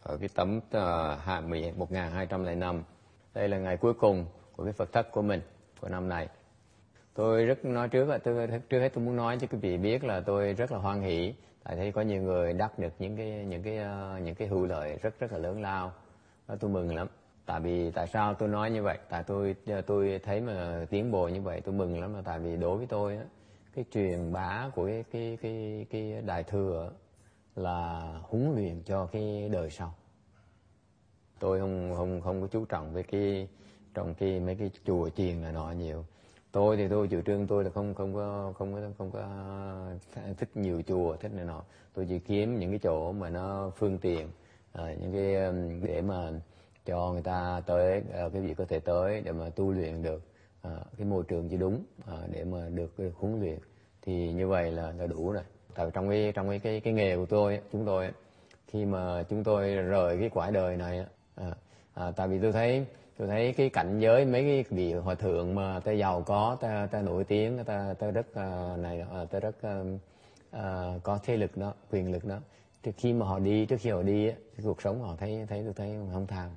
ở cái tấm 1205. Đây là ngày cuối cùng của cái Phật thất của mình của năm này. Tôi rất nói trước hết tôi muốn nói cho quý vị biết là tôi rất là hoan hỷ, tại thấy có nhiều người đắc được những cái hữu lợi rất là lớn lao. Đó, tôi mừng lắm. Tại sao tôi nói như vậy? Tại tôi thấy mà tiến bộ như vậy tôi mừng lắm, là tại vì đối với tôi á, cái truyền bá của cái Đại Thừa là huấn luyện cho cái đời sau. Tôi không có chú trọng với mấy cái chùa chiền này nọ nhiều. Tôi chủ trương tôi là không có thích nhiều chùa thích này nọ. Tôi chỉ kiếm những cái chỗ mà nó phương tiện, những cái để mà cho người ta tới, cái vị có thể tới để mà tu luyện được, cái môi trường chỉ đúng để mà được huấn luyện, thì như vậy là đủ rồi. Tại trong cái nghề của chúng tôi khi mà chúng tôi rời cái cõi đời này, tại vì tôi thấy cái cảnh giới mấy cái vị hòa thượng mà ta giàu có, ta nổi tiếng, ta rất ta rất có thế lực đó, quyền lực đó. Trước khi họ đi cái cuộc sống họ tôi thấy không than,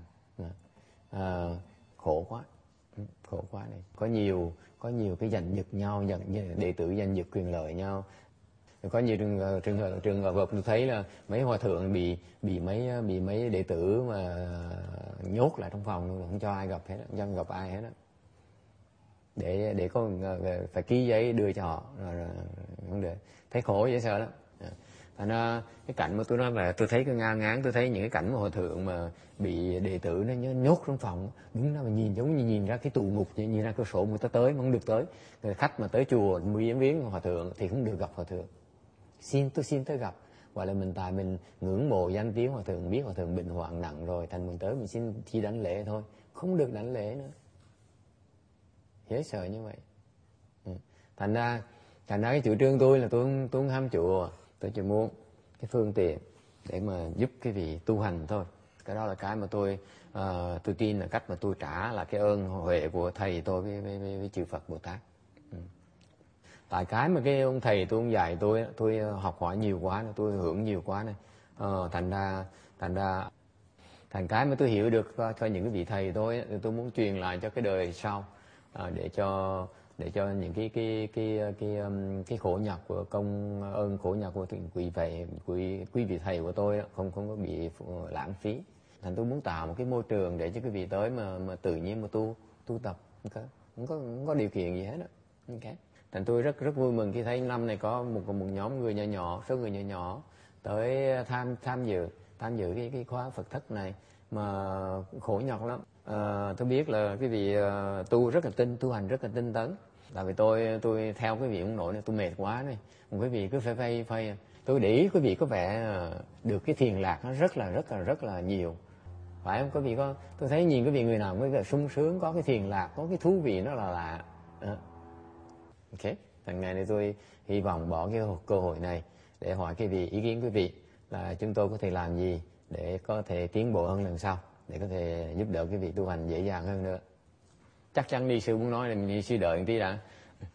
khổ quá này. Có nhiều cái giành giật nhau, đệ tử giành giật quyền lợi nhau. Có nhiều trường hợp tôi thấy là mấy hòa thượng bị mấy đệ tử mà nhốt lại trong phòng luôn, không cho ai gặp hết, không cho gặp ai hết á, để có phải ký giấy đưa cho họ, rồi không được, thấy khổ dễ sợ lắm. Thành ra cái cảnh mà tôi nói là tôi thấy cái ngang ngán, tôi thấy những cái cảnh mà hòa thượng mà bị đệ tử nó nhốt trong phòng, đúng là nhìn giống như nhìn ra cái tù ngục, nhìn ra cửa sổ người ta tới mà không được tới. Người khách mà tới chùa viếng hòa thượng thì không được gặp hòa thượng. Tôi xin tới gặp, gọi là mình ngưỡng mộ danh tiếng hòa thượng, biết hòa thượng bệnh hoạn nặng rồi, thành mình tới mình xin chỉ đảnh lễ thôi, không được đảnh lễ nữa. Dễ sợ như vậy. Thành ra cái chủ trương tôi là tôi không ham chùa, tôi chỉ muốn cái phương tiện để mà giúp cái vị tu hành thôi. Cái đó là cái mà tôi tin là cách mà tôi trả là cái ơn huệ của thầy tôi với chư Phật Bồ Tát. Tại cái mà cái ông thầy tôi, ông dạy tôi học hỏi nhiều quá này, tôi hưởng nhiều quá này, thành cái mà tôi hiểu được cho những cái vị thầy tôi muốn truyền lại cho cái đời sau, để cho những cái khổ nhọc của công ơn khổ nhọc của quý vị thầy của tôi không có bị lãng phí. Thành tôi muốn tạo một cái môi trường để cho quý vị tới mà tự nhiên mà tu tập, không có điều kiện gì hết đó. Okay. Thành tôi rất vui mừng khi thấy năm này có một nhóm người nhỏ, số người nhỏ tới tham dự cái khóa Phật thất này mà khổ nhọc lắm. Tôi biết là cái vị tu hành rất là tinh tấn. Tại vì tôi theo cái vị ông nội này tôi mệt quá này, một cái vị cứ phây. Tôi để ý quý vị có vẻ được cái thiền lạc nó rất là nhiều, phải không? Quý vị tôi thấy nhìn cái vị người nào mới sung sướng, có cái thiền lạc, có cái thú vị nó là lạ. Ok, thành ngày này tôi hy vọng bỏ cái cơ hội này để hỏi ý kiến quý vị là chúng tôi có thể làm gì để có thể tiến bộ hơn lần sau, để có thể giúp đỡ quý vị tu hành dễ dàng hơn nữa. Chắc chắn ni sư muốn nói là ni sư đợi một tí đã.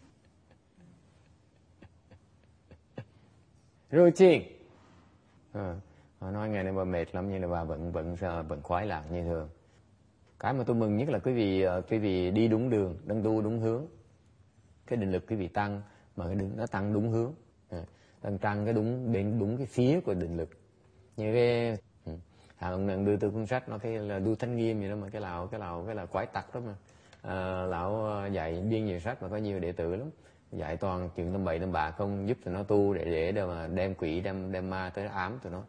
Routine. Họ nói ngày nay bà mệt lắm, nhưng là bà vẫn khoái lạc như thường. Cái mà tôi mừng nhất là quý vị đi đúng đường, đang tu đúng hướng. Cái định lực quý vị tăng, mà nó tăng đúng hướng, tăng cái đúng cái phía của định lực. Như cái ông đưa từ cuốn sách nó cái là Du Thanh Nghiêm vậy đó, mà cái là quái tặc đó mà. Lão dạy biên nhiều sách mà có nhiều đệ tử lắm, dạy toàn chuyện tầm bậy tầm bạ, không giúp tụi nó tu để mà đem quỷ đem ma tới ám tụi nó.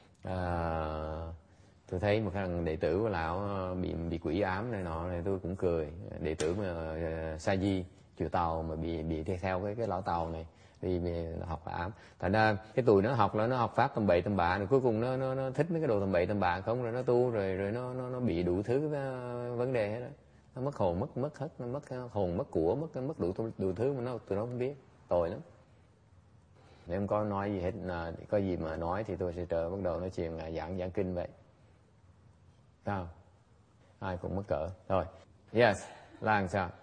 Tôi thấy một thằng đệ tử của lão bị quỷ ám này nọ này, tôi cũng cười. Đệ tử mà Sa Di chùa Tàu mà bị theo cái lão Tàu này đi học ám. Thành ra cái tụi nó học pháp tầm bậy tầm bạ, rồi cuối cùng nó thích mấy cái đồ tầm bậy tầm bạ không, rồi nó tu rồi nó bị đủ thứ vấn đề hết đó. Nó mất hồn mất hết, nó mất hồn mất của, mất đủ thứ mà tụi nó không biết, tội lắm. Nếu không có nói gì hết, có gì mà nói thì tôi sẽ bắt đầu nói chuyện giảng kinh vậy. Sao? Ai cũng mắc cỡ. Rồi. Yes. Là làm sao?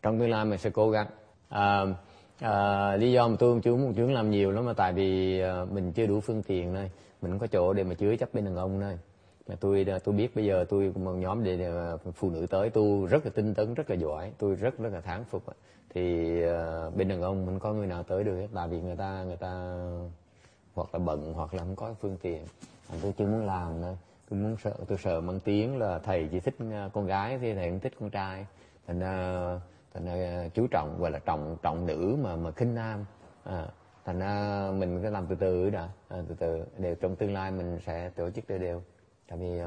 trong tương lai mình sẽ cố gắng. Lý do mà tôi không muốn làm nhiều lắm mà tại vì mình chưa đủ phương tiện thôi, mình không có chỗ để mà chứa chấp bên đàn ông thôi. Mà tôi biết bây giờ tôi một nhóm để phụ nữ tới, tôi rất là tinh tấn, rất là giỏi, tôi rất là thán phục. Thì bên đàn ông mình có người nào tới được hết, tại vì người ta hoặc là bận hoặc là không có phương tiện. Tôi chưa muốn làm nữa. Tôi sợ mang tiếng là thầy chỉ thích con gái thì thầy không thích con trai, thành ra chú trọng gọi là trọng nữ mà khinh nam. Thành ra mình cứ làm từ từ đã, từ từ đều trong tương lai mình sẽ tổ chức đều. Tại vì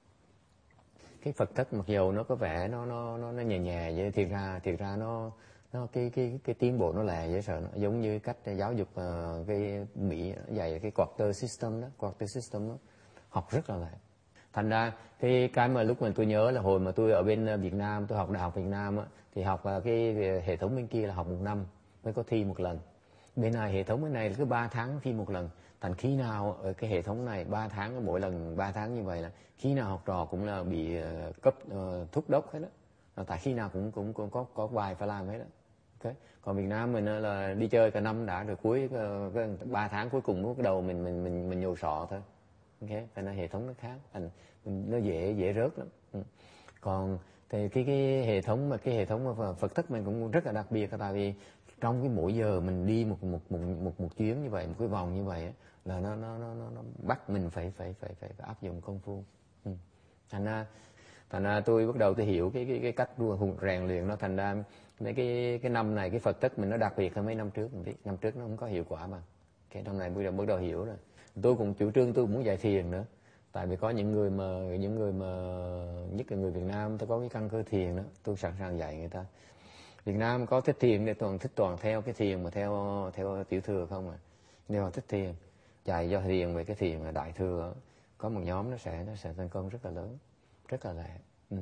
cái Phật thất mặc dù nó có vẻ nó nhẹ nhẹ vậy, thiệt ra nó cái tiến bộ nó lẹ dễ sợ, nó giống như cách giáo dục cái Mỹ dạy cái quarter system đó, học rất là lẹ. Thành ra cái mà lúc mà tôi nhớ là hồi mà tôi ở bên Việt Nam, tôi học đại học Việt Nam á, thì học cái hệ thống bên kia là học 1 năm mới có thi một lần. Bên này hệ thống bên này là cứ 3 tháng thi một lần. Thành khi nào ở cái hệ thống này 3 tháng mỗi lần 3 tháng như vậy là khi nào học trò cũng là bị cấp thúc đốc hết đó. Tại khi nào cũng có bài phải làm hết đó. Okay. Còn Việt Nam mình là đi chơi cả năm đã, rồi cuối 3 tháng cuối cùng cái đầu mình nhồi sọ thôi. Okay. Thành ra hệ thống nó khác, nó dễ rớt lắm. Còn thì cái hệ thống mà Phật thất mình cũng rất là đặc biệt, tại vì trong cái mỗi giờ mình đi một chuyến như vậy, một cái vòng như vậy là nó bắt mình phải áp dụng công phu. Thành ra tôi bắt đầu tôi hiểu cái cách rèn luyện nó. Thành ra mấy cái năm này cái Phật thất mình nó đặc biệt hơn mấy năm trước một tí. Năm trước nó không có hiệu quả mà cái năm này bắt đầu hiểu rồi. Tôi cũng chủ trương tôi cũng muốn dạy thiền nữa, tại vì có những người mà nhất là người Việt Nam tôi có cái căn cơ thiền đó, tôi sẵn sàng dạy người ta. Việt Nam có thích thiền để toàn theo cái thiền mà theo tiểu thừa không à. Nếu mà thích thiền dạy cho thiền về cái thiền là đại thừa, có một nhóm nó sẽ thành công rất là lớn, rất là lẹ.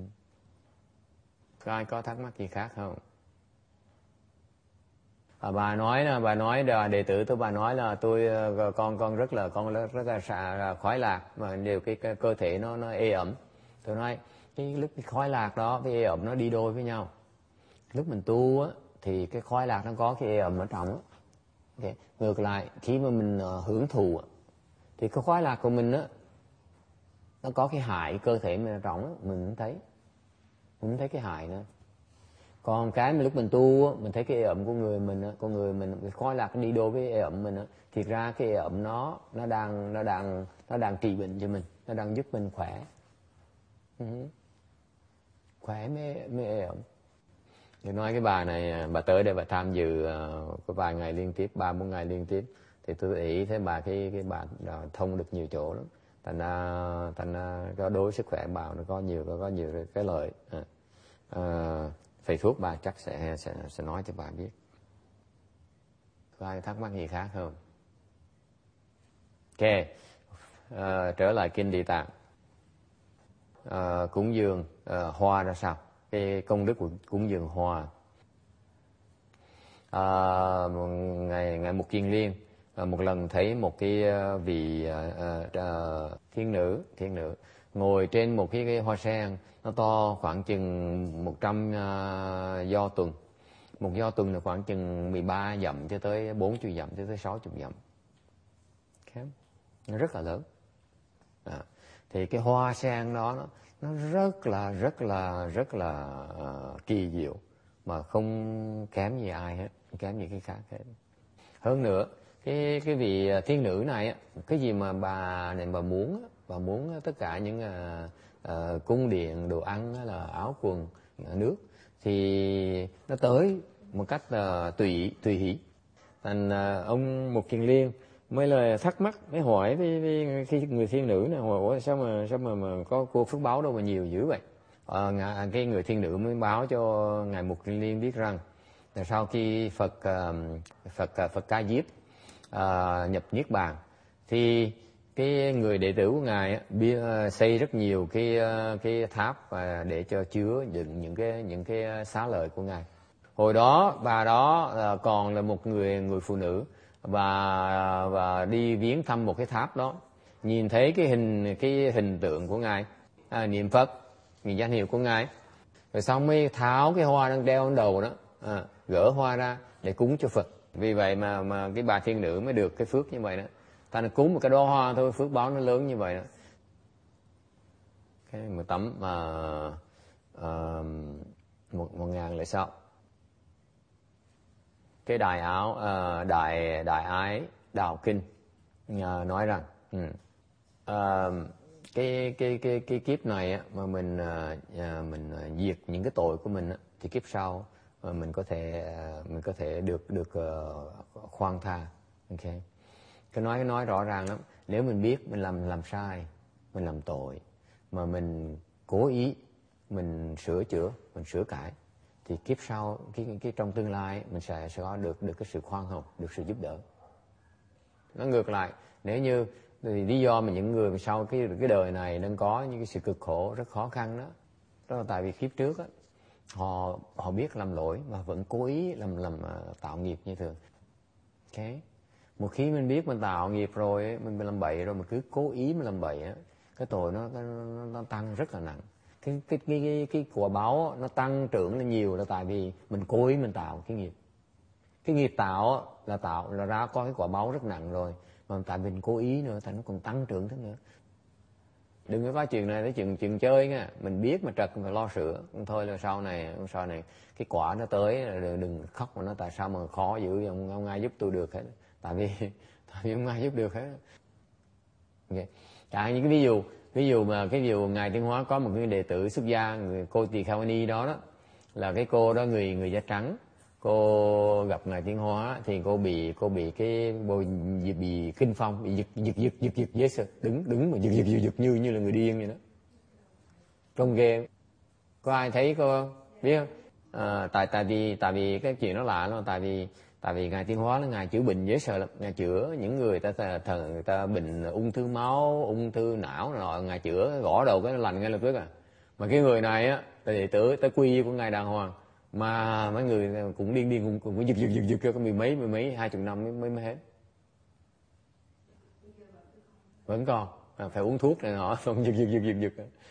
Có ai có thắc mắc gì khác không? Bà nói đệ tử tôi, bà nói là con rất là khoái lạc, mà đều cái cơ thể nó ê ẩm. Tôi nói cái khoái lạc đó với ê ẩm nó đi đôi với nhau. Lúc mình tu á thì cái khoái lạc nó có cái ê ẩm ở trong á. Okay. Ngược lại khi mà mình hưởng thụ thì cái khoái lạc của mình á nó có cái hại cơ thể mình ở trong á, mình không thấy cái hại nữa. Còn cái mà lúc mình tu á, mình thấy cái ê ẩm của người mình á, con người mình cái khoái lạc nó đi đôi với ê ẩm mình á, thiệt ra cái ê ẩm nó đang trị bệnh cho mình, nó đang giúp mình khỏe. Khỏe mới ê ẩm. Thì nói cái bà này, bà tới đây bà tham dự có vài ngày liên tiếp, 3-4 ngày liên tiếp, thì tôi ý thấy bà cái bà thông được nhiều chỗ lắm. Thành ra có đối sức khỏe bà nó có nhiều cái lợi. Thầy thuốc bà chắc sẽ nói cho bà biết. Có ai thắc mắc gì khác không? Ok, trở lại kinh Địa Tạng. Cúng dường hoa ra sao? Cái công đức của cúng dường hoa. Ngày Mục Kiền Liên một lần thấy một cái vị thiên nữ ngồi trên một cái hoa sen, nó to khoảng chừng 100 do tuần. Một do tuần là khoảng chừng 13 dặm cho tới 40 dặm cho tới 60 dặm. Okay. Nó rất là lớn. Thì cái hoa sen đó nó rất là kỳ diệu, mà không kém gì ai hết, không kém gì cái khác hết. Hơn nữa cái vị thiên nữ này cái gì mà bà muốn tất cả những cung điện, đồ ăn, là áo quần, nước, thì nó tới một cách tùy hỷ. Thành ông Mục Kiền Liên mới là thắc mắc, mới hỏi với khi người thiên nữ này, hỏi sao mà có cô phước báo đâu mà nhiều dữ vậy. Cái người thiên nữ mới báo cho ngài Mục Kiền Liên biết rằng là sau khi Phật Ca Diếp nhập niết bàn, thì cái người đệ tử của ngài xây rất nhiều cái tháp để cho chứa đựng những cái xá lợi của ngài. Hồi đó bà đó còn là một người phụ nữ, và đi viếng thăm một cái tháp đó, nhìn thấy cái hình tượng của ngài, niệm Phật, nhìn danh hiệu của ngài, rồi xong mới tháo cái hoa đang đeo trên đầu đó, gỡ hoa ra để cúng cho Phật. Vì vậy mà cái bà thiên nữ mới được cái phước như vậy đó. Ta nó cúng một cái đóa hoa thôi, phước báo nó lớn như vậy đó. Cái một tấm 1006. Cái đại áo đại ái đạo kinh nói rằng cái kiếp này á, mà mình diệt những cái tội của mình á, thì kiếp sau mình có thể được khoan tha. Ok, cái nói rõ ràng lắm. Nếu mình biết mình làm sai, mình làm tội, mà mình cố ý mình sửa chữa, mình sửa cải, thì kiếp sau cái trong tương lai mình sẽ có được cái sự khoan hồng, được sự giúp đỡ. Nó ngược lại, nếu như thì lý do mà những người sau cái đời này đang có những cái sự cực khổ rất khó khăn đó là tại vì kiếp trước á, họ biết làm lỗi mà vẫn cố ý làm tạo nghiệp như thường. Ok, một khi mình biết mình tạo nghiệp rồi, mình làm bậy rồi, mà cứ cố ý mình làm bậy á, cái tội nó tăng rất là nặng. Cái quả báo nó tăng trưởng lên nhiều là tại vì mình cố ý mình tạo cái nghiệp. Cái nghiệp tạo là ra có cái quả báo rất nặng rồi, mà tại mình cố ý nữa thì nó còn tăng trưởng thế nữa. Đừng có nói chuyện này tới chuyện chơi nha. Mình biết mà trật phải lo sửa. Thôi là sau này cái quả nó tới, đừng khóc mà nói tại sao mà khó dữ, ông ai giúp tôi được hết. Tại vì không ai giúp được hết. Okay. Những cái ví dụ Ngài Tiến Hóa có một cái đệ tử xuất gia, cô Tỳ Kheo Ni đó là cái cô đó người da trắng. Cô gặp Ngài Tiến Hóa thì cô bị kinh phong, bị giật dễ sợ, đứng mà giật như là người điên vậy đó. Trông ghê. Có ai thấy cô không? Biết không? Tại vì cái chuyện đó lạ lắm. Tại vì Ngài Tiến Hóa là Ngài chữa bệnh dễ sợ lắm. Ngài chữa những người ta bệnh ung thư máu, ung thư não nọ, Ngài chữa gõ đầu cái nó lành ngay lập tức à. Mà cái người này á, là đệ tử tới quy của Ngài đàng hoàng, mà mấy người cũng điên cũng giật cái mười mấy 20 năm mới hết. Vẫn còn phải uống thuốc này nọ, không giật.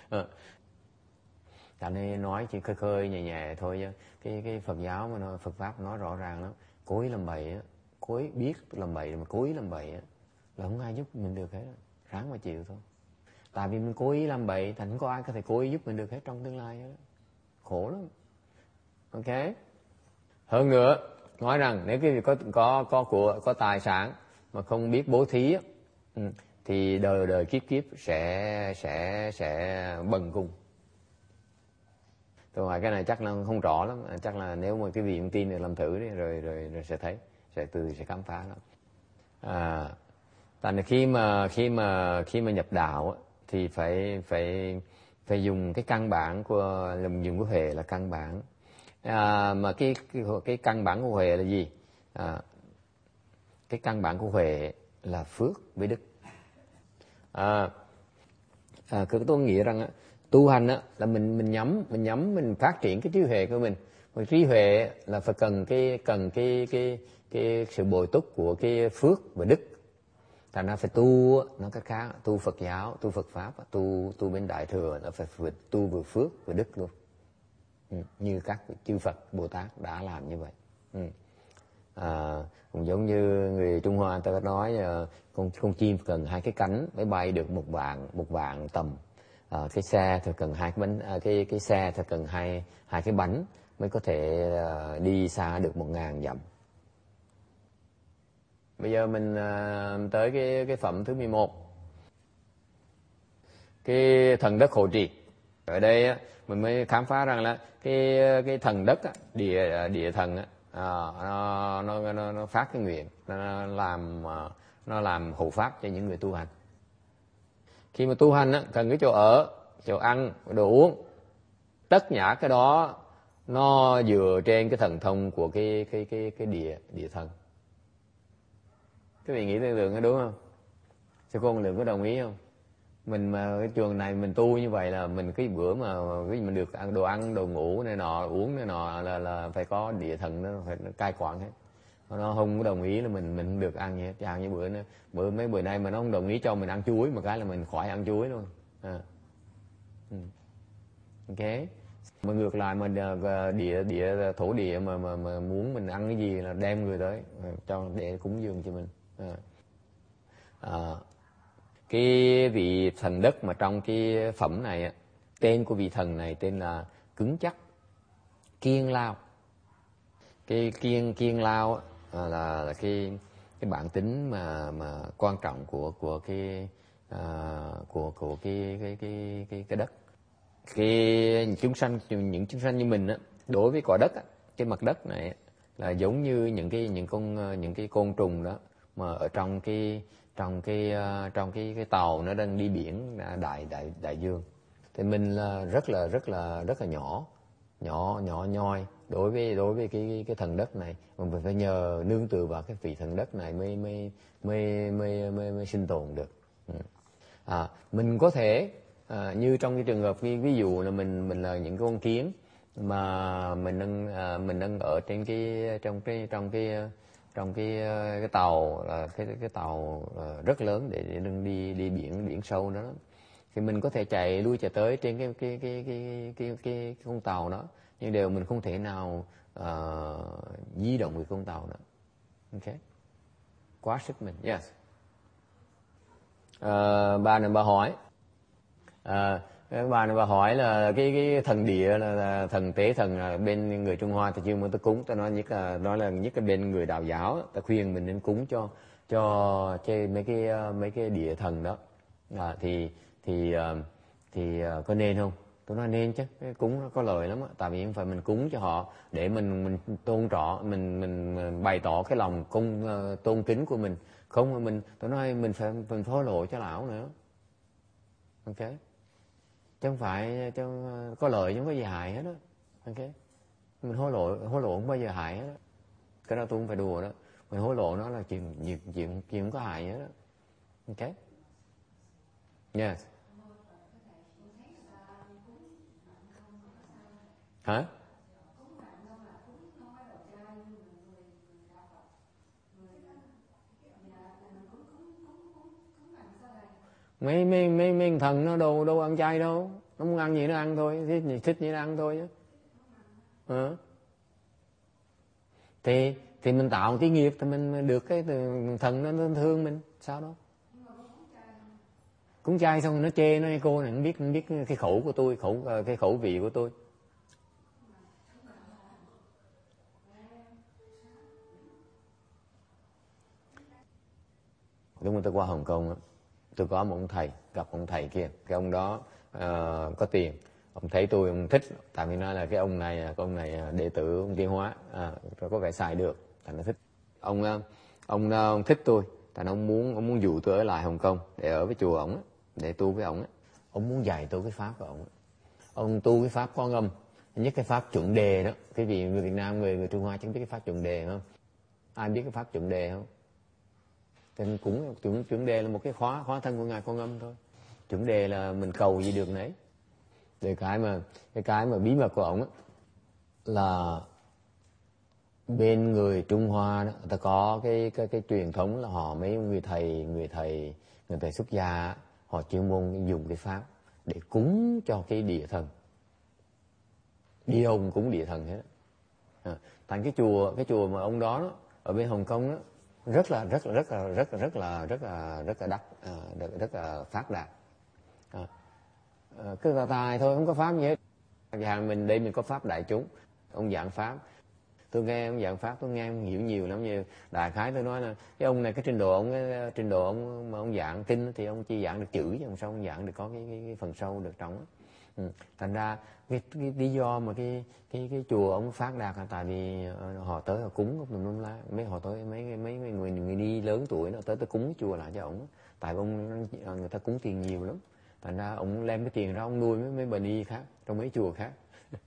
Cho nên nói chỉ khơi nhẹ thôi chứ cái Phật giáo mà Phật pháp nói rõ ràng lắm. Cố ý làm bậy á, cố ý biết làm bậy mà cố ý làm bậy á, là không ai giúp mình được hết, ráng mà chịu thôi. Tại vì mình cố ý làm bậy thành không có ai có thể cố ý giúp mình được hết trong tương lai hết. Khổ lắm. Ok. Hơn nữa nói rằng nếu cái việc có tài sản mà không biết bố thí á, thì đời kiếp sẽ bần cùng. Tôi hỏi cái này chắc là không rõ lắm, chắc là nếu mà cái vị không tin thì làm thử đi, rồi sẽ thấy, sẽ khám phá lắm. Tại vì khi mà nhập đạo thì phải dùng cái căn bản của dùng của Huệ là căn bản. Mà cái căn bản của Huệ là gì? Cái căn bản của Huệ là phước với đức. Tôi nghĩ rằng tu hành là mình nhắm mình phát triển cái trí huệ của mình. Và trí huệ là phải cần cái sự bồi túc của cái phước và đức. Thành ra phải tu nó cái khác, tu Phật giáo, tu Phật pháp, tu bên Đại thừa là phải tu vừa phước và đức luôn. Như các chư Phật Bồ Tát đã làm như vậy. Cũng giống như người Trung Hoa ta có nói con chim cần 2 cái cánh mới bay được một vạn tầm. Cái xe thì cần 2 cái bánh, cái xe thì cần hai cái bánh mới có thể đi xa được 1000 dặm. Bây giờ mình tới cái phẩm thứ 11. Cái thần đất hộ trì. Ở đây mình mới khám phá rằng là cái thần đất địa thần nó phát cái nguyện, nó làm hộ pháp cho những người tu hành. Khi mà tu hành cần cái chỗ ở, chỗ ăn, đồ uống, tất cả cái đó nó dựa trên cái thần thông của cái địa thần. Các vị nghĩ tưởng tượng đúng không? Sư cô Lượng có đồng ý không? Mình mà cái trường này mình tu như vậy là mình cái bữa mà mình được ăn đồ ngủ này nọ, uống này nọ là phải có địa thần nó phải cai quản hết. Nó không có đồng ý là mình không được ăn gì hết. Chẳng như mấy bữa nay mà nó không đồng ý cho mình ăn chuối, một cái là mình khỏi ăn chuối luôn. Ok. Mà ngược lại mà thổ địa mà muốn mình ăn cái gì là đem người tới cho để cúng dường cho mình. Cái vị thần đất mà trong cái phẩm này, tên của vị thần này tên là Cứng Chắc Kiên Lao. Cái kiên lao là cái bản tính mà quan trọng của cái đất. Những chúng sanh như mình á, đối với quả đất á, cái mặt đất này là giống như những cái côn trùng đó mà ở trong cái tàu nó đang đi biển đại dương. Thì mình là rất là nhỏ nhoi đối với cái thần đất này, mà mình phải nhờ nương tựa vào cái vị thần đất này mới sinh tồn được. Mình có thể như trong cái trường hợp ví dụ là mình là những con kiến mà mình đang ở trên cái tàu, cái tàu rất lớn để đừng đi biển sâu đó. Thì mình có thể chạy lui chạy tới trên cái con tàu đó, nhưng đều mình không thể nào di động cái con tàu đó. Ok, quá sức mình. Yes. Bà này bà hỏi là cái thần địa là thần tế thần là bên người Trung Hoa thì chưa muốn ta cúng. Ta nói nhất là bên người đạo giáo ta khuyên mình nên cúng cho mấy cái địa thần đó. Thì có nên không? Tôi nói nên chứ, cúng nó có lợi lắm á. Tại vì không phải mình cúng cho họ để mình tôn trọng, mình bày tỏ cái lòng tôn kính của mình. Không, tôi nói mình phải hối lộ cho lão nữa. Ok, chứ không phải có lợi chứ không có gì hại hết đó. Ok, mình hối lộ không bao giờ hại hết đó. Cái đó tôi không phải đùa đó. Mình hối lộ nó là chuyện không có hại hết đó. Ok, yes. Hả? Mấy thần nó đâu ăn chay đâu, nó muốn ăn gì nó ăn thôi, thích gì nó ăn thôi chứ. Thì mình tạo cái nghiệp thì mình được cái thần nó thương mình, sao đâu. Cúng chay xong rồi nó chê, nó cô này không biết cái khẩu của tôi, cái khẩu vị của tôi. Lúc mà tôi qua Hồng Kông á, tôi có một ông thầy, gặp ông thầy kia, cái ông đó có tiền, ông thấy tôi ông thích, tại vì nói là cái ông này đệ tử ông Tiến Hóa, có vẻ xài được, thành nó thích. Ông thích tôi, thành ông muốn dụ tôi ở lại Hồng Kông để ở với chùa ổng, để tu với ổng. Ông muốn dạy tôi cái pháp của ổng. Ông tu cái pháp Quan Âm, nhất cái pháp chuẩn đề đó. Cái vị người Việt Nam, người Trung Hoa chẳng biết cái pháp chuẩn đề không? Ai biết cái pháp chuẩn đề không? Thì cũng chuẩn đề là một cái khóa thân của ngài Quan Âm thôi. Chuẩn đề là mình cầu gì được nấy. Để cái mà bí mật của ổng là bên người Trung Hoa đó, người ta có cái truyền thống là họ mấy người thầy xuất gia, họ chuyên môn dùng cái pháp để cúng cho cái địa thần. Đi đâu cũng cúng địa thần hết. Thành cái chùa mà ông đó ở bên Hồng Kông đó rất là phát đạt. Cứ tài thôi, không có pháp gì hết. Mình đây mình có pháp đại chúng, ông giảng pháp. Tôi nghe ông giảng pháp, tôi nghe ông hiểu nhiều lắm. Như đại khái tôi nói là cái ông này, cái trình độ ông mà ông giảng kinh thì ông chỉ giảng được chữ, chứ không sao ông giảng được có cái phần sâu được trong đó. Thành ra cái lý do mà cái chùa ông phát đạt là tại vì họ tới họ cúng tùm lá, họ tới mấy người đi lớn tuổi nó tới cúng cái chùa lại cho ổng, tại người ta cúng tiền nhiều lắm. Thành ra ông đem cái tiền ra ông nuôi mấy bà ni khác trong mấy chùa khác.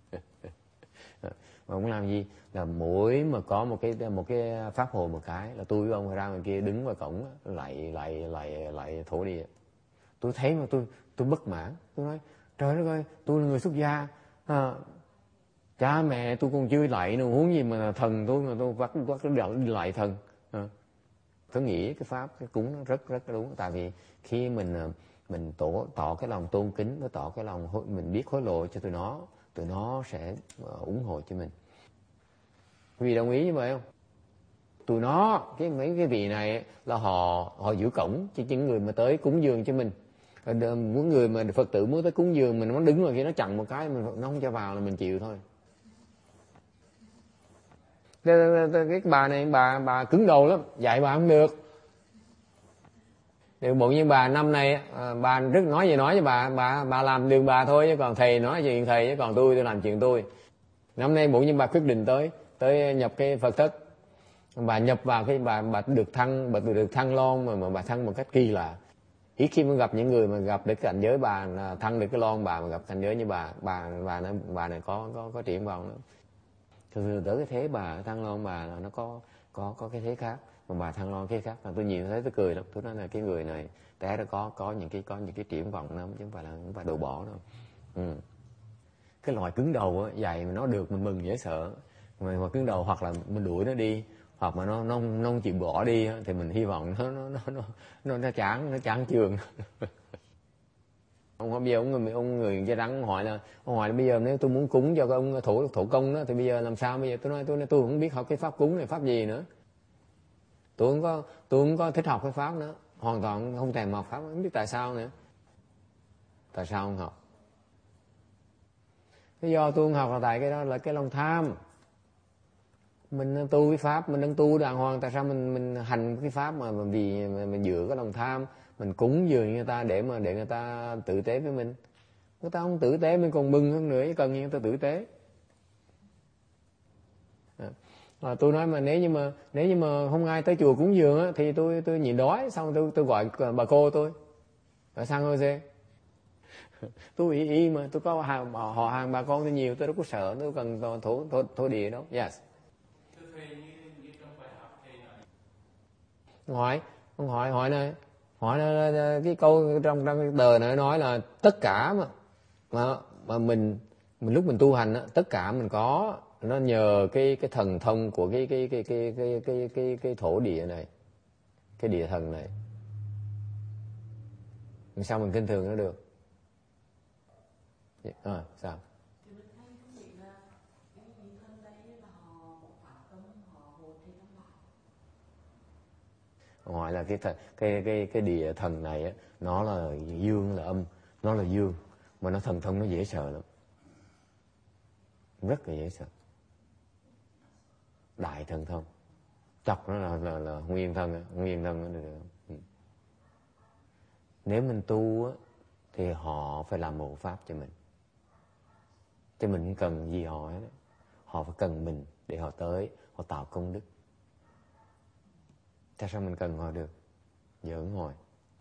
Mà ông làm gì là mỗi mà có một cái pháp hội một cái là tôi với ông ra ngoài kia đứng ngoài cổng lại thổ địa. Tôi thấy mà tôi bất mãn, tôi nói trời đất ơi, tôi là người xuất gia, cha mẹ tôi còn chưa lạy nữa, huống gì mà thần tôi mà tôi bắt lạy thần. Tôi nghĩ cái pháp cái cúng nó rất đúng, tại vì khi mình tỏ cái lòng tôn kính, với tỏ cái lòng mình biết hối lộ cho tụi nó, tụi nó sẽ ủng hộ cho mình. Quý vị đồng ý như vậy không? Tụi nó, mấy cái vị này là họ giữ cổng cho những người mà tới cúng dường cho mình. Muốn người mà Phật tử muốn tới cúng dường mình, nó đứng rồi kia nó chặn một cái, nó không cho vào là mình chịu thôi. Cái bà này bà cứng đầu lắm, dạy bà không được. Điều bộ như bà năm nay bà rất nói với bà làm đường bà thôi, chứ còn thầy nói chuyện thầy, chứ còn tôi làm chuyện tôi. Năm nay bộ như bà quyết định tới nhập cái Phật thất, bà nhập vào cái bà được thăng lon mà bà thăng một cách kỳ lạ. Ít khi mới gặp những người mà gặp được cảnh giới bà thăng được cái lon bà mà gặp cảnh giới như bà này có triển vọng lắm. Thường tới cái thế bà thăng lon bà là nó có cái thế khác, mà bà thăng lon cái khác. Là tôi nhìn thấy tôi cười lắm, tôi nói là cái người này té nó có những cái triển vọng lắm, chứ không phải đồ bỏ đâu. Cái loài cứng đầu á, dạy mà nó được mình mừng dễ sợ. Mà cứng đầu hoặc là mình đuổi nó đi, hoặc mà nó không chịu bỏ đi á, thì mình hy vọng nó chán chường. Bây giờ ông người da trắng hỏi là bây giờ nếu tôi muốn cúng cho cái ông thổ công đó, thì bây giờ làm sao? Bây giờ tôi nói tôi không biết học cái pháp cúng này pháp gì nữa. Tôi không có thích học cái pháp nữa, hoàn toàn không thèm học pháp, không biết tại sao nữa. Tại sao không học? Lý do tôi không học là tại cái đó là cái lòng tham. Mình tu cái pháp, mình đang tu đàng hoàng, tại sao mình hành cái pháp mà vì mình dựa cái lòng tham, mình cúng dường người ta để người ta tử tế với mình. Người ta không tử tế mình còn mừng hơn nữa, chứ cần gì người ta tử tế. Tôi nói mà nếu như mà không ai tới chùa cúng dường á, thì tôi nhịn đói, xong tôi gọi bà cô tôi ở San Jose. Tôi y mà tôi có họ hàng bà con tôi nhiều, tôi đâu có sợ, tôi cần thổ địa đâu. Yes. Hỏi này cái câu trong cái tờ này nói là tất cả mà mình lúc mình tu hành á, tất cả mình có nó nhờ cái thần thông của cái thổ địa này, cái địa thần này. Sao mình kinh thường nó được? Sao? Hỏi là cái địa thần này á, nó là dương là âm, nó là dương mà nó thần thông, nó dễ sợ lắm, rất là dễ sợ. Đại thần thông, chọc nó là nguyên thân nó được. Nếu mình tu á thì họ phải làm hộ pháp cho mình, chứ mình không cần gì họ hết. Họ phải cần mình để họ tới, họ tạo công đức. Tại sao mình cần họ được? Giỡn hồi.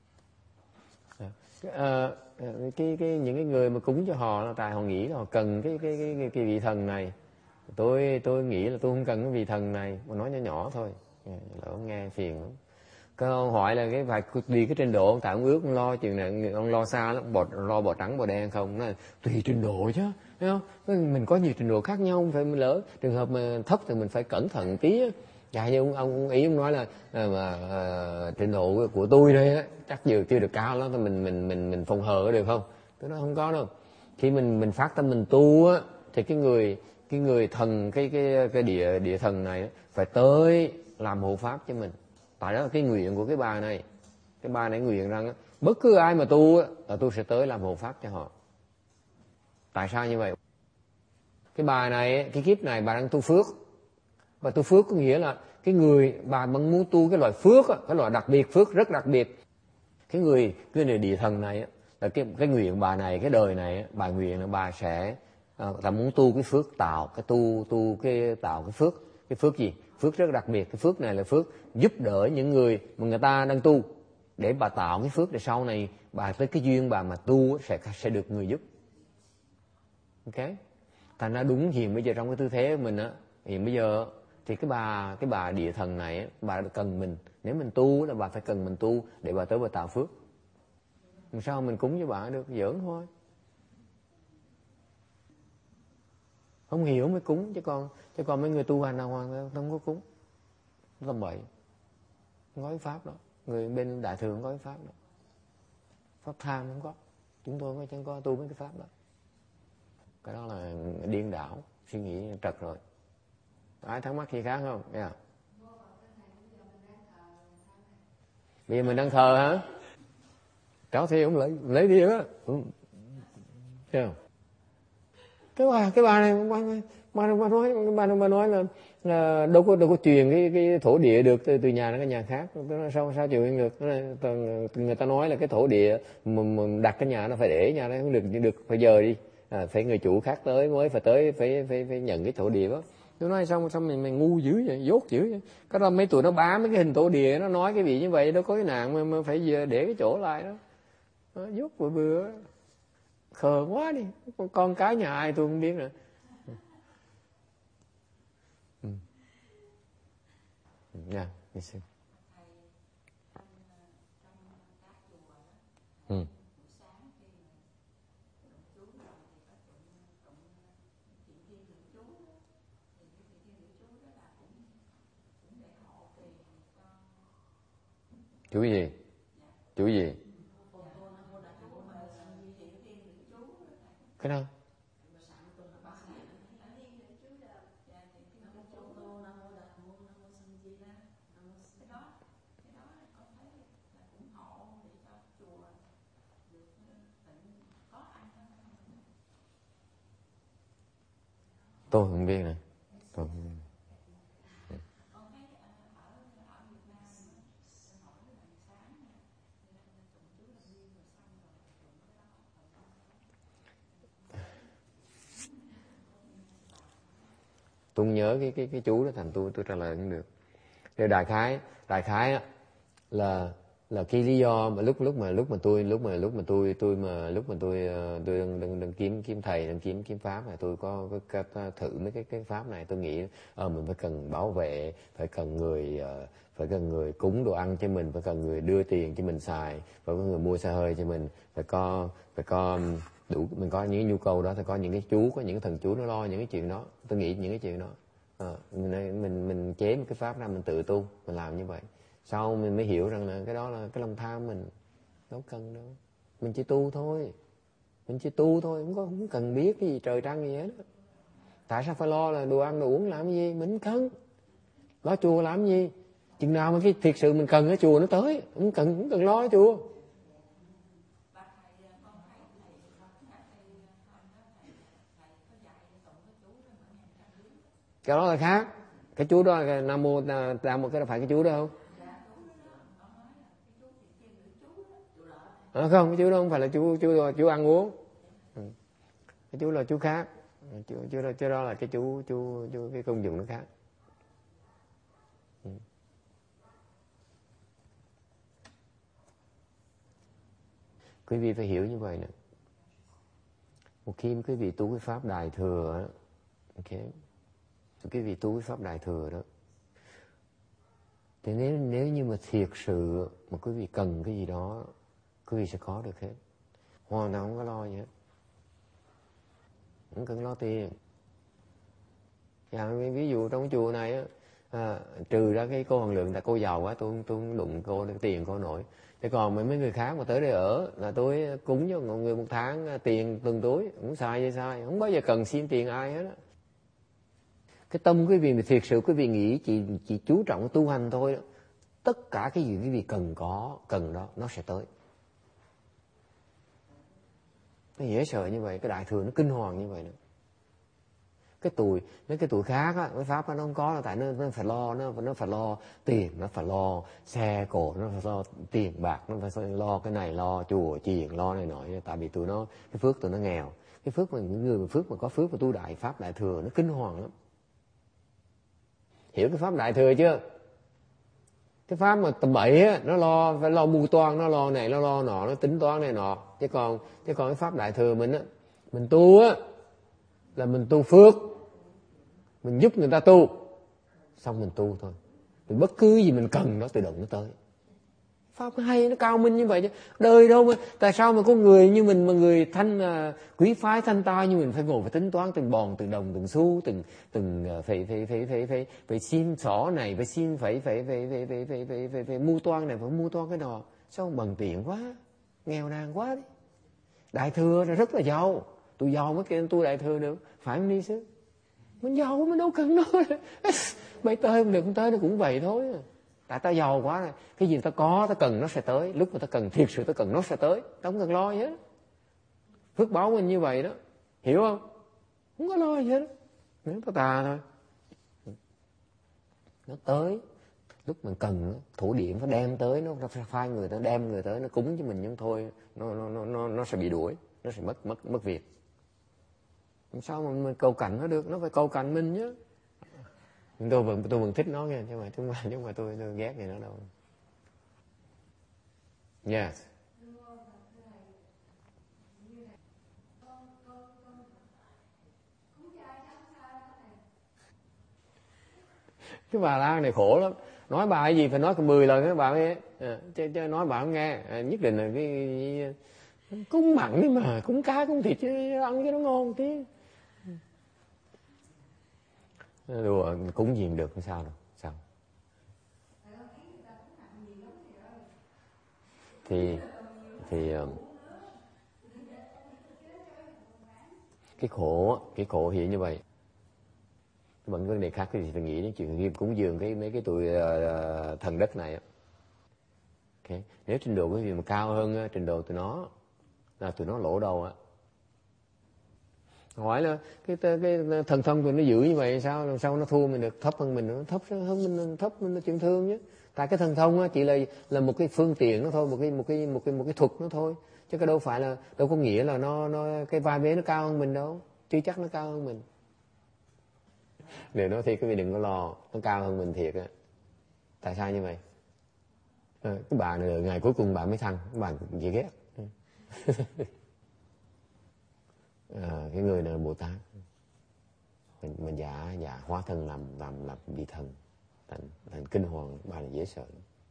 Những cái người mà cúng cho họ là tại họ nghĩ là họ cần cái vị thần này. Tôi nghĩ là tôi không cần cái vị thần này, mà nói nhỏ thôi, lỡ nghe phiền lắm. Cái ông hỏi là cái phải đi cái trình độ, tại ông ước ông lo chuyện này, ông lo xa lắm, lo bò trắng bò đen không, nói tùy trình độ chứ, thấy không? Mình có nhiều trình độ khác nhau, không phải mình lỡ trường hợp mà thấp thì mình phải cẩn thận một tí. Dạ như ông ý ông nói là trình độ của tôi đây á, chắc chưa được cao lắm, thì mình phòng hờ được không? Tôi nói không có đâu. Khi mình phát tâm mình tu á, thì cái người thần cái địa thần này phải tới làm hộ pháp cho mình. Tại đó là cái nguyện của cái bà này. Cái bà này nguyện rằng bất cứ ai mà tu á, là tôi sẽ tới làm hộ pháp cho họ. Tại sao như vậy? Cái bà này, cái kiếp này bà đang tu phước. Và tu phước có nghĩa là cái người bà muốn tu cái loại phước, cái loại đặc biệt, phước rất đặc biệt. Cái người địa thần này là cái nguyện bà này, cái đời này bà nguyện là bà sẽ ta muốn tu cái phước, tạo cái phước. Cái phước gì? Phước rất đặc biệt. Cái phước này là phước giúp đỡ những người mà người ta đang tu, để bà tạo cái phước để sau này bà tới cái duyên bà mà tu sẽ được người giúp. Ok? Thành ra đúng hiện bây giờ trong cái tư thế của mình á, hiện bây giờ thì cái bà địa thần này bà cần mình. Nếu mình tu là bà phải cần mình tu để bà tới bà tạo phước. Làm sao mình cúng cho bà được? Giỡn thôi. Không hiểu mới cúng, chứ còn mấy người tu hành nào hoàn không có cúng. Làm bậy. Không có cái pháp đó. Người bên đại thừa không có cái pháp đó. Pháp tham không có. Chúng tôi chẳng có tu mấy cái pháp đó. Cái đó là điên đảo, suy nghĩ trật rồi. Ai thắc mắc gì khác không? Yeah. Bây giờ mình đang thờ hả? Cháu thì ông lấy đi đó. Thấy không? Cái bà này bà nói là đâu có truyền cái thổ địa được từ nhà đến cái nhà khác. Sao truyền được? Người ta nói là cái thổ địa mà đặt cái nhà nó phải để nhà nó không được phải dời đi. Phải người chủ khác tới mới phải nhận cái thổ địa đó. Tôi nói sao mày ngu dữ vậy, dốt dữ vậy. Cái đó mấy tụi nó bám mấy cái hình thổ địa, nó nói cái vị như vậy đâu có cái nạn mà phải để cái chỗ lại đó. Nó dốt bừa khờ quá đi, con cái nhà ai tôi không biết nữa. Yeah, you see. Chú gì? Chú gì? Cái đâu? Tôi không biết nè. Tôi không biết. Tôi không nhớ cái chú đó, thành tôi trả lời không được. Thì đại khái là cái lý do mà lúc mà tôi đang kiếm thầy, đang kiếm pháp này, tôi có thử mấy cái pháp này. Tôi nghĩ mình phải cần bảo vệ, phải cần người cúng đồ ăn cho mình, phải cần người đưa tiền cho mình xài, phải có người mua xe hơi cho mình, phải có đủ, mình có những nhu cầu đó, phải có những cái chú, có những cái thần chú nó lo những cái chuyện đó. Tôi nghĩ những cái chuyện đó. Mình chế một cái pháp ra, mình tự tu, mình làm như vậy. Sau mình mới hiểu rằng là cái đó là cái lòng tham mình, đâu cần đâu. Mình chỉ tu thôi, không cần biết cái gì trời trăng gì hết. Tại sao phải lo là đồ ăn đồ uống làm gì? Mình cần lo chùa làm gì? Chừng nào mà cái thiệt sự mình cần ở chùa nó tới, không cần lo ở chùa. Cái đó là khác. Cái chú đó là Nam Mô Tam một cái đó phải cái chú đó không? Không, cái chú đó không phải là chú ăn uống. Cái chú là chú khác. Chú đó là cái chú cái công dụng nó khác. Quý vị phải hiểu như vậy nè. Một khi quý vị tu cái pháp Đại Thừa đó, ok, quý vị tu cái pháp Đại Thừa đó, thì nếu như mà thiệt sự mà quý vị cần cái gì đó, quý vị sẽ có được hết. Hoàn toàn không có lo gì hết. Không cần lo tiền. Ví dụ trong cái chùa này á, trừ ra cái cô Hoàng Lượng, tại cô giàu quá, tôi không đụng cô, tiền cô nổi. Thế còn mấy người khác mà tới đây ở là tôi cúng cho mọi người một tháng tiền từng túi, không xài gì sai, không bao giờ cần xin tiền ai hết á. Cái tâm quý vị mà thiệt sự quý vị nghĩ chỉ chú trọng tu hành thôi đó, tất cả cái gì quý vị cần đó nó sẽ tới. Nó dễ sợ như vậy, cái Đại Thừa nó kinh hoàng như vậy nữa. Mấy cái tuổi khác á, cái pháp nó không có là tại nó phải lo, nó phải lo tiền, nó phải lo xe cộ, nó phải lo tiền bạc, nó phải lo cái này, lo chùa chiền, lo này nọ. Tại vì tụi nó, cái phước tụi nó nghèo. Cái phước mà những người mà có phước mà tu đại pháp Đại Thừa nó kinh hoàng lắm. Hiểu cái pháp Đại Thừa chưa? Cái pháp mà tầm bậy á, nó phải lo mưu toan, nó lo này, nó lo nọ, nó tính toán này nọ. Chứ còn cái pháp Đại Thừa mình á, mình tu á là mình tu phước, mình giúp người ta tu, xong mình tu thôi. Mình bất cứ gì mình cần nó tự động nó tới. Pháp nó hay, nó cao minh như vậy chứ. Đời đâu mà, tại sao mà có người như mình mà người quý phái thanh tai như mình phải ngồi phải tính toán từng bòn, từng đồng, từng xu, từng phải xin xỏ này, phải xin phải mua toan này, phải mua toan cái nọ. Sao bằng tiện quá, nghèo nàn quá đi. Đại Thừa là rất là giàu, Tôi giàu mới kêu tôi đại thừa được, phải không ni sư? Mình giàu mình đâu cần nói. Mày tới không được, không tới nó cũng vậy thôi. Tại ta giàu quá rồi, cái gì ta có, ta cần nó sẽ tới. Lúc mà ta cần thiệt sự ta cần nó sẽ tới, ta không cần lo gì hết. Phước báo mình như vậy đó, hiểu không? Không có lo gì hết, nó tà thôi. Nó tới lúc mình cần, thủ điện nó đem tới, nó phai người ta đem người tới, nó cúng cho mình nhưng thôi nó sẽ bị đuổi, nó sẽ mất việc. Sao mà mình cầu cạnh nó được, nó phải cầu cạnh mình nhé. Tôi vẫn thích nó nghe, chứ không phải tôi ghét gì nó đâu. Yes. Cái bà Lan này khổ lắm, nói bà cái gì phải nói cả 10 lần các bà nghe, chứ nói bà không nghe. Nhất định là cái cúng mặn đi mà, cúng cá cúng thịt chứ ăn cho nó ngon tí. Đùa, cúng gì được, không sao đâu, sao? Thì cái khổ hiện như vậy. Vẫn vấn đề khác thì phải nghĩ đến chuyện nghiêm cúng dường mấy cái tụi thần đất này. Okay. Nếu trình độ cái gì mà cao hơn trình độ tụi nó là tụi nó lỗ đầu á. Hỏi là cái thần thông tụi nó giữ như vậy sao, làm sao nó thua mình được, thấp hơn mình, nó thấp hơn mình, thấp mình là chuyện thương chứ. Tại cái thần thông á chỉ là một cái phương tiện nó thôi, một cái thuật nó thôi, chứ cái đâu phải là, đâu có nghĩa là nó cái vai vế nó cao hơn mình đâu, chưa chắc nó cao hơn mình. Nếu nói thì quý vị đừng có lo, nó cao hơn mình thiệt á. Tại sao như vậy? Cái bà này ngày cuối cùng bà mới thăng, bà dễ ghét. Cái người này là Bồ Tát, mình giả hóa thân làm vị thần, thành kinh hoàng, bà này dễ sợ.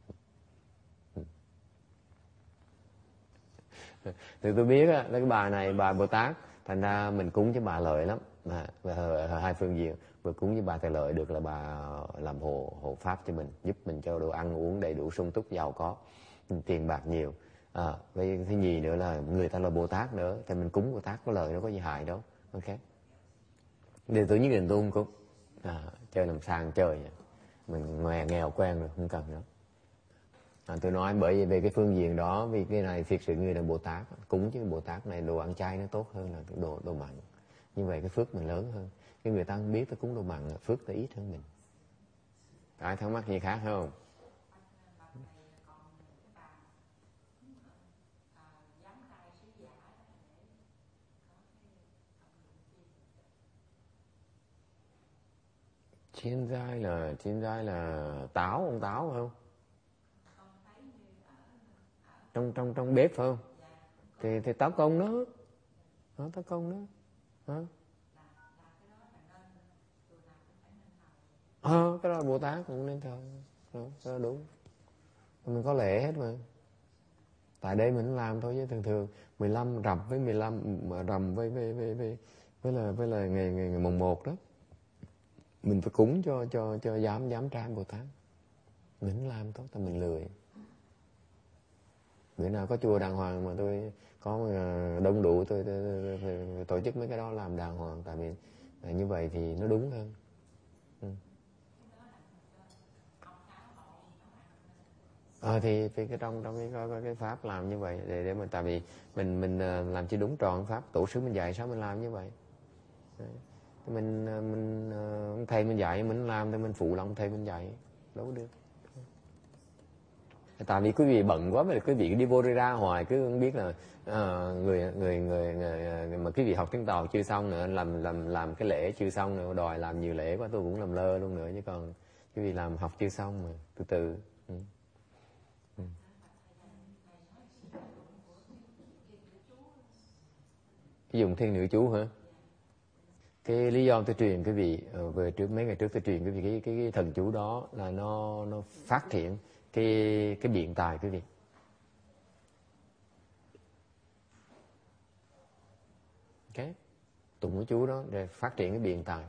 Thì tôi biết á, cái bà này bà Bồ Tát, thành ra mình cúng cho bà lợi lắm. Hai phương diện, vừa cúng với bà thì lợi được là bà làm hộ pháp cho mình, giúp mình cho đồ ăn uống đầy đủ sung túc giàu có, tiền bạc nhiều. Với thứ nhì nữa là người ta là Bồ Tát nữa, thì mình cúng Bồ Tát có lợi, đâu có gì hại đâu. Ok. Điều tôi nhất định tôi không cúng. Chơi làm sang chơi, mình nghèo quen rồi, không cần nữa. Tôi nói bởi vì về cái phương diện đó, vì cái này thiệt sự người là Bồ Tát, cúng chứ Bồ Tát này đồ ăn chay nó tốt hơn là đồ mặn. Như vậy cái phước mình lớn hơn. Cái người ta không biết tới cúng đồ mặn, phước ta ít hơn mình. Ai thắc mắc gì khác không? Chiên dai là táo, ông táo phải không? Trong bếp phải không? Thì táo công đó. Táo công đó. Cái đó là Bồ Tát cũng nên thờ. Cái đó đúng. Mình có lễ hết mà. Tại đây mình làm thôi, chứ thường 15 rằm với 15 rằm với là ngày mùng 1 đó. Mình phải cúng cho dám trai Bồ Tát. Mình làm tốt, tại mình lười. Bữa nào có chùa đàng hoàng mà tôi có đông đủ, tôi tổ chức mấy cái đó làm đàng hoàng, tại vì như vậy thì nó đúng hơn. Thì cái trong cái pháp làm như vậy để mà, tại vì mình làm cho đúng tròn pháp, tổ sư mình dạy sao mình làm như vậy. Đấy. Mình thầy mình dạy mình làm thì mình phụ lòng thầy mình dạy, đâu được. Tại vì quý vị bận quá mà quý vị đi vô ra hoài, cứ không biết là người mà quý vị học tiếng Tàu chưa xong nữa, làm cái lễ chưa xong nữa, đòi làm nhiều lễ quá tôi cũng làm lơ luôn nữa, chứ còn quý vị làm học chưa xong mà từ từ. Cái dùng thiên nữ chú hả? Cái lý do tôi truyền quý vị về trước mấy ngày trước tôi truyền quý vị cái thần chú đó là nó phát triển cái biện tài quý vị. Ok, tụng cái chú đó để phát triển cái biện tài.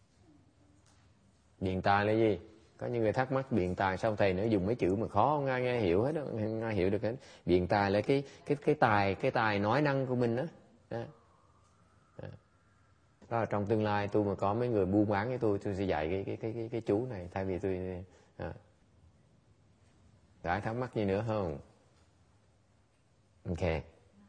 Biện tài là gì? Có những người thắc mắc biện tài sao thầy nữa dùng mấy chữ mà khó, không ai nghe hiểu hết đó, không ai hiểu được hết. Biện tài là cái tài nói năng của mình đó. Đó là trong tương lai tôi mà có mấy người buôn bán với tôi sẽ dạy cái chú này thay vì tôi. Đã thắc mắc gì nữa không? Ok.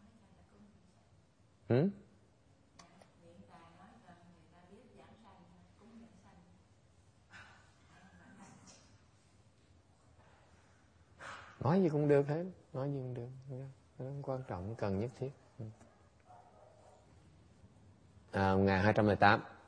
Nói gì cũng được hết, nói gì cũng được, nó không quan trọng, cần nhất thiết. 1208